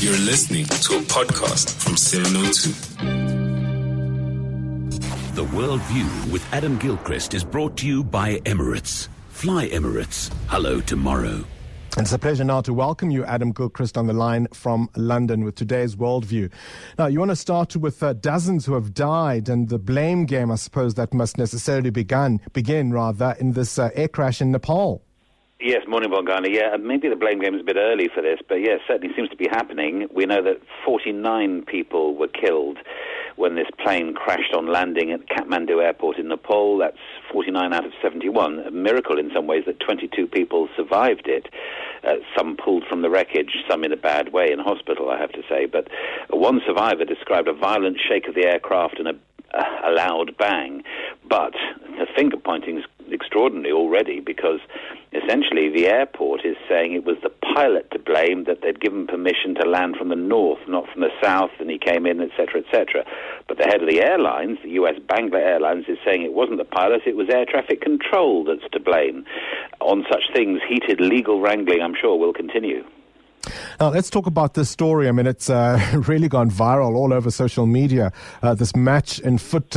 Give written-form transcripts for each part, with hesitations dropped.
You're listening to a podcast from 702. The World View with Adam Gilchrist is brought to you by Emirates. Fly Emirates. Hello tomorrow. It's a pleasure now to welcome you, Adam Gilchrist, on the line from London with today's Worldview. Now, you want to start with dozens who have died and the blame game, I suppose, that must necessarily begin in this air crash in Nepal. Yes, morning, Bongani. Yeah, maybe the blame game is a bit early for this, but yes, certainly seems to be happening. We know that 49 people were killed when this plane crashed on landing at Kathmandu Airport in Nepal. That's 49 out of 71. A miracle in some ways that 22 people survived it. Some pulled from the wreckage, some in a bad way in hospital, I have to say. But one survivor described a violent shake of the aircraft and a loud bang. But the finger-pointing is extraordinary already, because essentially the airport is saying it was the pilot to blame, that they'd given permission to land from the north, not from the south, and he came in, etc., etc. But the head of the airlines, the US Bangla Airlines, is saying it wasn't the pilot, it was air traffic control that's to blame. On such things, heated legal wrangling, I'm sure, will continue. Now, let's talk about this story. I mean, it's really gone viral all over social media, this match in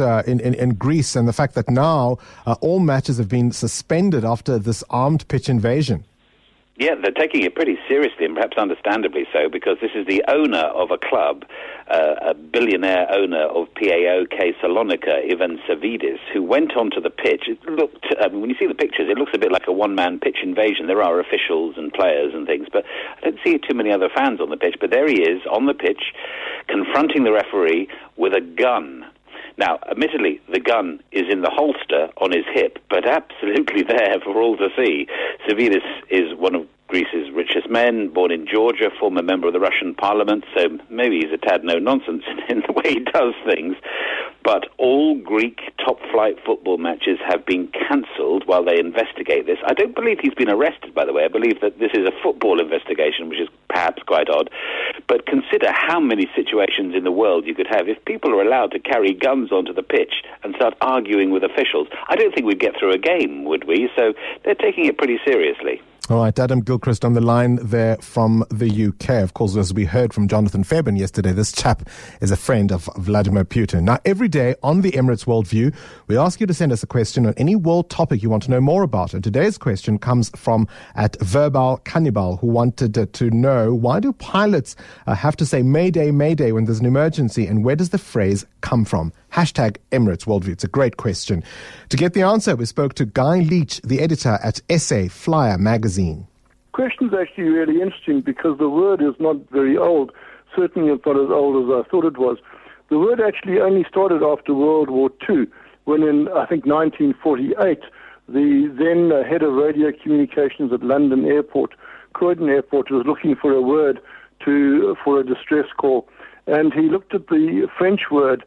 in Greece, and the fact that now all matches have been suspended after this armed pitch invasion. Yeah, they're taking it pretty seriously, and perhaps understandably so, because this is the owner of a club, a billionaire owner of PAOK Salonika, Ivan Savidis, who went onto the pitch. It looked, when you see the pictures, it looks a bit like a one-man pitch invasion. There are officials and players and things, but I don't see too many other fans on the pitch. But there he is on the pitch, confronting the referee with a gun. Now, admittedly, the gun is in the holster on his hip, but absolutely there for all to see. Savidis is one of Greece's richest men, born in Georgia, former member of the Russian parliament, so maybe he's a tad no-nonsense in the way he does things. But all Greek top-flight football matches have been cancelled while they investigate this. I don't believe he's been arrested, by the way. I believe that this is a football investigation, which is perhaps quite odd. But consider how many situations in the world you could have if people are allowed to carry guns onto the pitch and start arguing with officials. I don't think we'd get through a game, would we? So they're taking it pretty seriously. All right, Adam Gilchrist on the line there from the UK. Of course, as we heard from Jonathan Fairbairn yesterday, this chap is a friend of Vladimir Putin. Now, every day on the Emirates Worldview, we ask you to send us a question on any world topic you want to know more about. And today's question comes from @Verbal Cannibal, who wanted to know, why do pilots have to say Mayday, Mayday when there's an emergency, and where does the phrase come from? #Emirates Worldview. It's a great question. To get the answer, we spoke to Guy Leach, the editor at Essay Flyer magazine. The question is actually really interesting because the word is not very old. Certainly it's not as old as I thought it was. The word actually only started after World War II, when in, I think, 1948, the then head of radio communications at London Airport, Croydon Airport, was looking for a word for a distress call. And he looked at the French word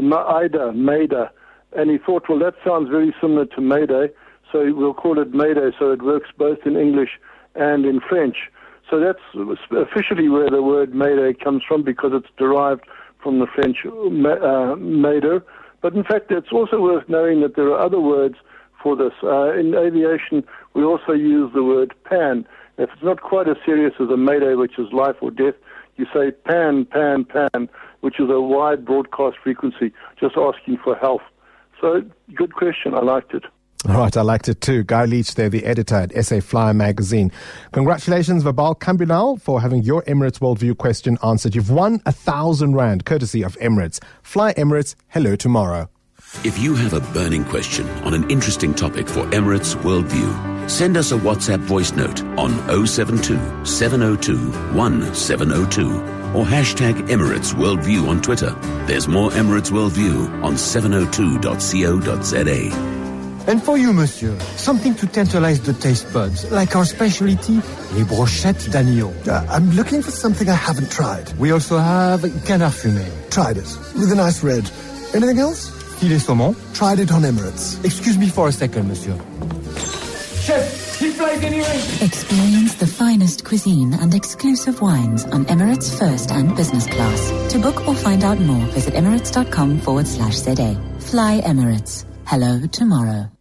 Mayday, and he thought, well, that sounds very similar to Mayday, so we'll call it Mayday, so it works both in English and in French. So that's officially where the word Mayday comes from, because it's derived from the French Mayday. But in fact, it's also worth knowing that there are other words for this. In aviation, we also use the word pan. If it's not quite as serious as a Mayday, which is life or death, you say pan, pan, pan, which is a wide broadcast frequency, just asking for help. So, good question. I liked it. All right, I liked it too. Guy Leach there, the editor at Essay Flyer magazine. Congratulations, Verbal Cannibal, for having your Emirates Worldview question answered. You've won 1,000 Rand, courtesy of Emirates. Fly Emirates, hello tomorrow. If you have a burning question on an interesting topic for Emirates Worldview, send us a WhatsApp voice note on 072 702 1702 or #Emirates Worldview on Twitter. There's more Emirates Worldview on 702.co.za. And for you, monsieur, something to tantalize the taste buds, like our specialty, les brochettes d'agneau. I'm looking for something I haven't tried. We also have canard fumé. Tried it, with a nice red. Anything else? Filet saumon. Tried it on Emirates. Excuse me for a second, monsieur. Chef, he flies anyway. Experience the finest cuisine and exclusive wines on Emirates First and Business Class. To book or find out more, visit emirates.com/ZA. Fly Emirates. Hello tomorrow.